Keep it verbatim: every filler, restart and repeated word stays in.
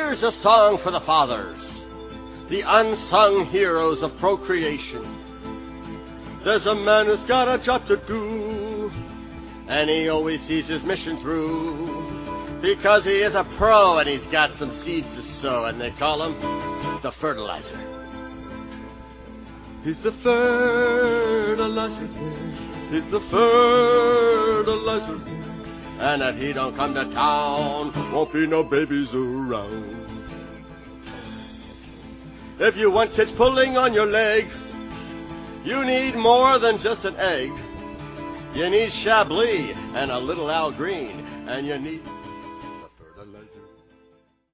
Here's a song for the fathers, the unsung heroes of procreation. There's a man who's got a job to do, and he always sees his mission through, because he is a pro and he's got some seeds to sow, and they call him the fertilizer. He's the fertilizer, he's the fertilizer, and if he don't come to town, won't be no babies around. If you want kids pulling on your leg, you need more than just an egg. You need Chablis and a little Al Green, and you need...